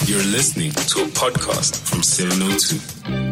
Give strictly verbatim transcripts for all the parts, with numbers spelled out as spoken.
You're listening to a podcast from seven oh two.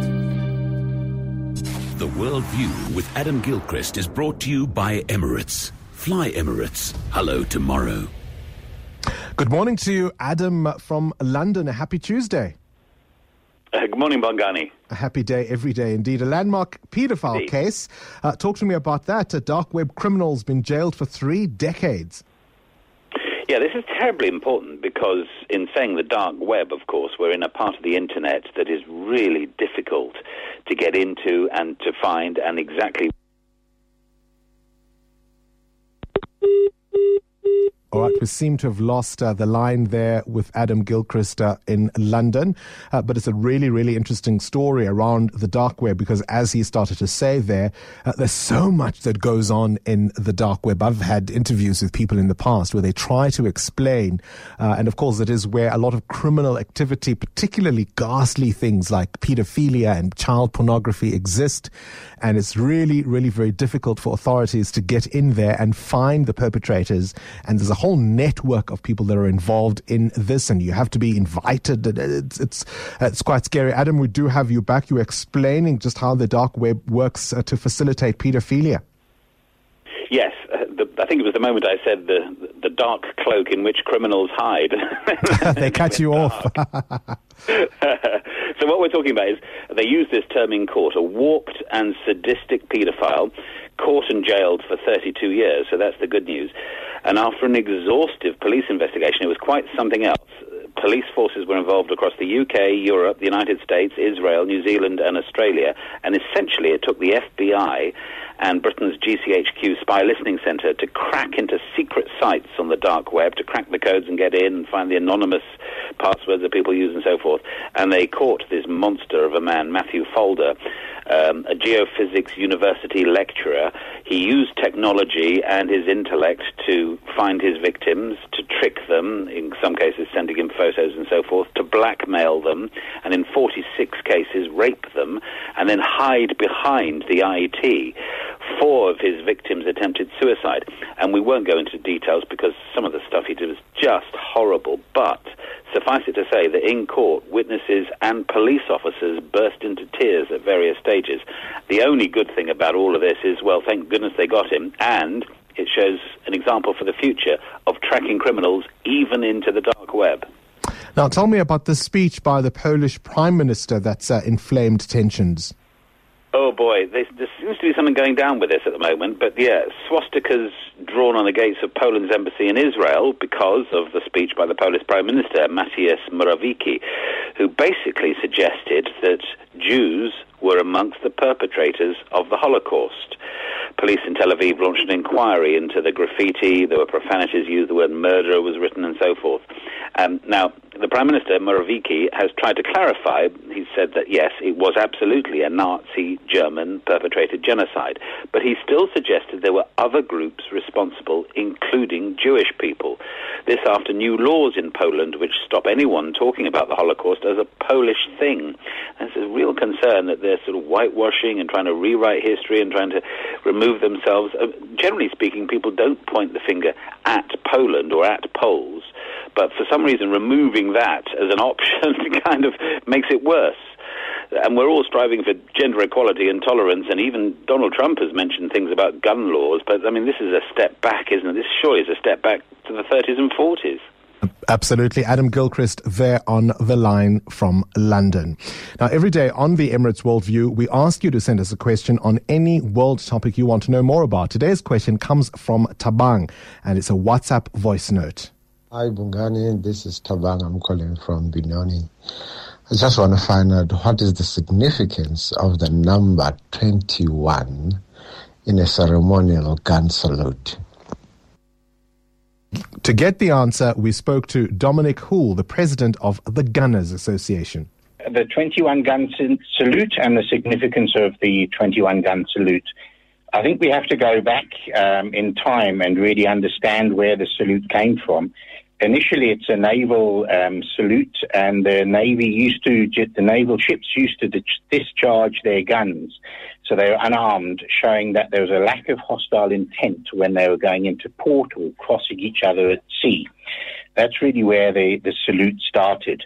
The World View with Adam Gilchrist is brought to you by Emirates. Fly Emirates. Hello tomorrow. Good morning to you, Adam from London. A happy Tuesday. Uh, good morning, Bongani. A happy day every day indeed. A landmark paedophile indeed. case. Uh, talk to me about that. A dark web criminal's been jailed for three decades. Yeah, this is terribly important because in saying the dark web, of course, we're in a part of the internet that is really difficult to get into and to find and exactly... All right, we seem to have lost uh, the line there with Adam Gilchrist uh, in London, uh, but it's a really, really interesting story around the dark web because as he started to say there, uh, there's so much that goes on in the dark web. I've had interviews with people in the past where they try to explain, uh, and of course it is where a lot of criminal activity, particularly ghastly things like pedophilia and child pornography exist, and it's really, really very difficult for authorities to get in there and find the perpetrators, and there's a whole network of people that are involved in this, and you have to be invited. It's it's it's quite scary. Adam, we do have you back. You're explaining just how the dark web works uh, to facilitate pedophilia. Yes, uh, the, I think it was the moment I said the the dark cloak in which criminals hide. They cut you off. So what we're talking about is they use this term in court, a warped and sadistic paedophile, caught and jailed for thirty-two years, so that's the good news. And after an exhaustive police investigation, it was quite something else. Police forces were involved across the U K, Europe, the United States, Israel, New Zealand and Australia, and essentially it took the F B I and Britain's G C H Q spy listening centre to crack into secret sites on the dark web, to crack the codes and get in and find the anonymous passwords that people use and so forth. And they caught this monster of a man, Matthew Folder, um, a geophysics university lecturer. He used technology and his intellect to find his victims, to trick them, in some cases sending him photos and so forth, to blackmail them, and in forty-six cases rape them, and then hide behind the I T. Four of his victims attempted suicide, and we won't go into details because some of the stuff he did was just horrible, but suffice it to say that in court, witnesses and police officers burst into tears at various stages. The only good thing about all of this is, well, thank goodness they got him, and it shows an example for the future of tracking criminals even into the dark web. Now, tell me about the speech by the Polish Prime Minister that's uh, inflamed tensions. Oh boy, there, there seems to be something going down with this at the moment, but yeah, swastikas drawn on the gates of Poland's embassy in Israel because of the speech by the Polish Prime Minister, Mateusz Morawiecki, who basically suggested that Jews were amongst the perpetrators of the Holocaust. Police in Tel Aviv launched an inquiry into the graffiti, there were profanities used, the word murderer was written and so forth. Um, now, the Prime Minister, Morawiecki, has tried to clarify. He said that, yes, it was absolutely a Nazi German perpetrated genocide, but he still suggested there were other groups responsible, including Jewish people. This after new laws in Poland which stop anyone talking about the Holocaust as a Polish thing. And it's a real concern that they're sort of whitewashing and trying to rewrite history and trying to remove themselves. Uh, generally speaking, people don't point the finger at Poland or at Poles, but for some reason removing that as an option kind of makes it worse. And we're all striving for gender equality and tolerance, and even Donald Trump has mentioned things about gun laws, but I mean, this is a step back, isn't it? This surely is a step back to the thirties and forties. Absolutely. Adam Gilchrist there on the line from London. Now, every day on the Emirates Worldview, we ask you to send us a question on any world topic you want to know more about. Today's question comes from Tabang, and it's a WhatsApp voice note. Hi, Bongani. This is Tabang. I'm calling from Benoni. I just want to find out what is the significance of the number twenty-one in a ceremonial gun salute. To get the answer, we spoke to Dominic Houle, the president of the Gunners Association. The twenty-one gun salute and the significance of the twenty-one gun salute. I think we have to go back um, in time and really understand where the salute came from. Initially, it's a naval um, salute, and the Navy used to, the naval ships used to discharge their guns. So they were unarmed, showing that there was a lack of hostile intent when they were going into port or crossing each other at sea. That's really where the, the salute started.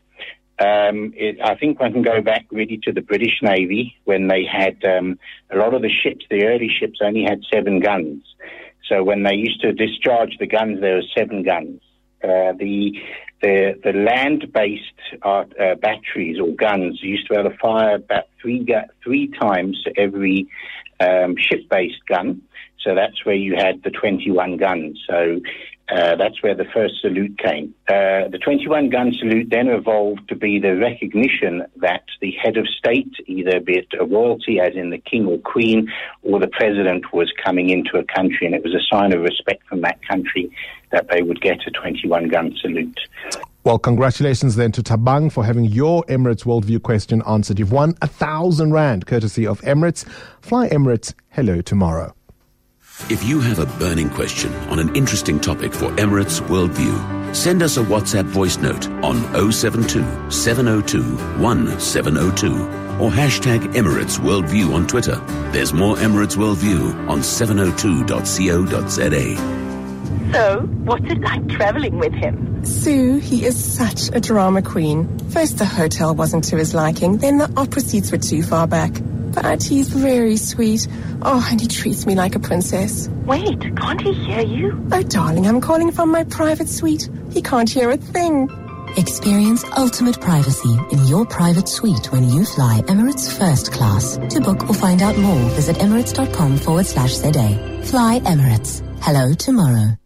Um, it, I think one can go back really to the British Navy when they had um, a lot of the ships, the early ships only had seven guns. So when they used to discharge the guns, there were seven guns. Uh, the the the land-based uh, uh, batteries or guns used to be able to fire about three gu- three times every um, ship-based gun. So that's where you had the twenty-one guns. So uh, that's where the first salute came. Uh, the twenty-one gun salute then evolved to be the recognition that the head of state, either be it a royalty, as in the king or queen, or the president, was coming into a country, and it was a sign of respect from that country that they would get a twenty-one gun salute. Well, congratulations then to Thabang for having your Emirates Worldview question answered. You've won a thousand rand courtesy of Emirates. Fly Emirates. Hello tomorrow. If you have a burning question on an interesting topic for Emirates Worldview, send us a WhatsApp voice note on oh seven two, seven oh two, one seven oh two or hashtag Emirates Worldview on Twitter. There's more Emirates Worldview on seven oh two dot co dot za. So, what's it like traveling with him? Sue, he is such a drama queen. First the hotel wasn't to his liking, then the opera seats were too far back. But he's very sweet. Oh, and he treats me like a princess. Wait, can't he hear you? Oh, darling, I'm calling from my private suite. He can't hear a thing. Experience ultimate privacy in your private suite when you fly Emirates First Class. To book or find out more, visit emirates.com forward slash ZA. Fly Emirates. Hello tomorrow.